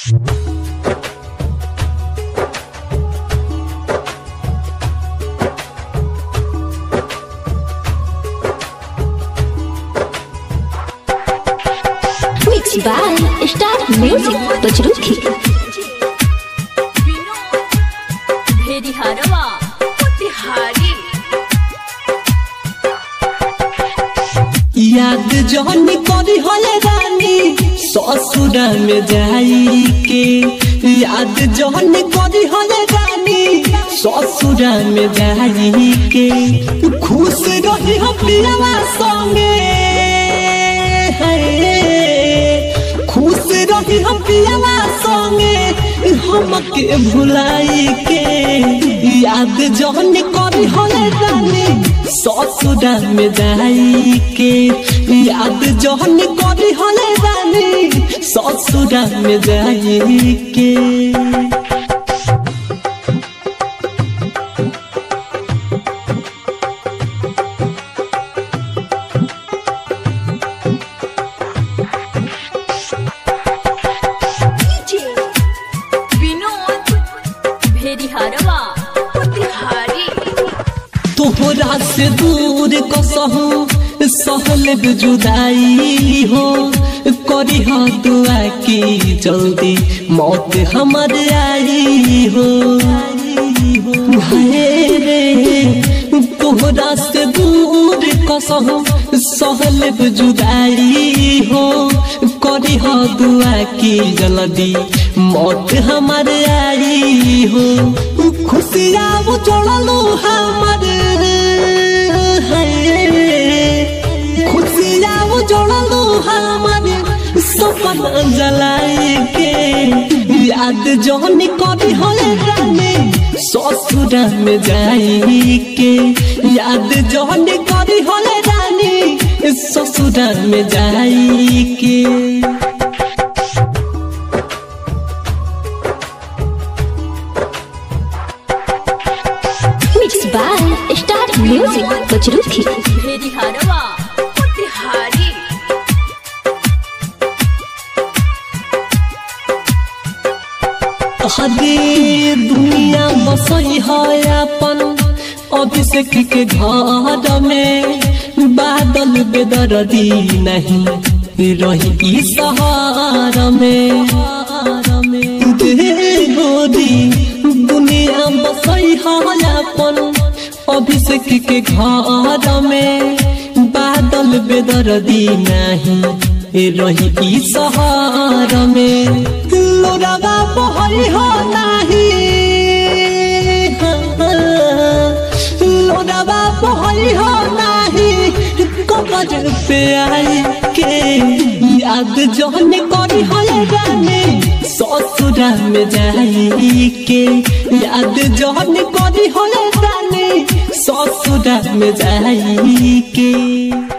Mixed by Star Music Pachruki. याद जहन करी होले रानी ससुरा में जाई के, याद जहन करी होले रानी ससुरा में जाई के, खुश रही हो पियावा संगे, खुश रही हो पियावा संगे हमके भुलाई के, याद जहन करी होले रानी ससुरा में जाई के, याद जहन करी होले रानी ससुरा में जाई के। तोहरा से दूर कसहू सहल जुदाई हो, करी हो दुआ की जल्दी मौत हमर आई हो, रे तोहरा से दूर कसहू सहल जुदाई हो, करी हो दुआ की जल्दी मौत हमर आई हो, खुशियाँ वो जोड़लू हमर, खुशियाँ वो जोड़लू हमर सपना जलाई के, याद जहन करी होले रानी ससुरा में जाई के, याद जहन करी होले रानी ससुरा में जाई के। Mixed by Star Music Pachruki. हदे दुनिया बसई है अपन अभिषेक के घर में, बादल बेदर्दी नहीं रही शहर में, गोरी दुनिया बसई है अपन अभिषेक के घर में, बादल बेदर्दी नहीं रही शहर में, लोरावा बहई हो नहीं, लोरावा बहई हो नहीं कबर पे आई के, याद जहन करी होले रानी ससुरा में जाई के, याद जहन करी होले रानी ससुरा में जाई के।